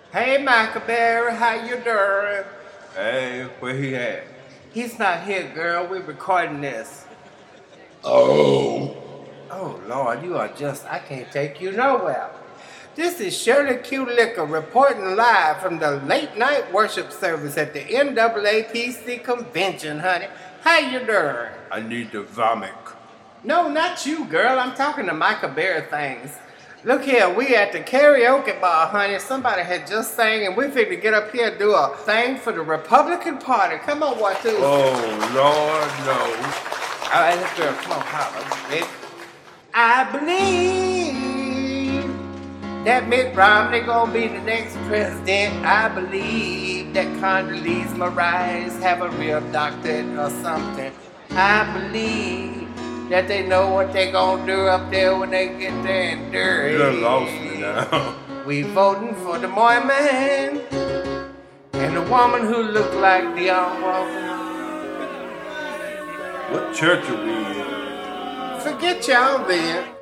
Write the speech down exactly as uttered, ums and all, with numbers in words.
Hey, Macaberry, how you doing? Hey, where he at? He's not here, girl. We're recording this. Oh. Oh, Lord, you are just, I can't take you nowhere. This is Shirley Q. Liquor reporting live from the late night worship service at the N double A P C convention, honey. How you doing? I need to vomit. No, not you, girl. I'm talking to Micah Bear things. Look here, we at the karaoke bar, honey. Somebody had just sang, and we figured to get up here and do a thing for the Republican Party. Come on, what do? Oh, Lord, no. All right, let's go. Come on, pop. Ready? I believe that Mitt Romney gonna be the next president. I believe that Condoleezza Rice have a real doctorate or something. I believe that they know what they gonna do up there when they get there and dirty. You done lost me now. We voting for the boy man and the woman who look like Dionne Warwick. What church are we in? Forget y'all then.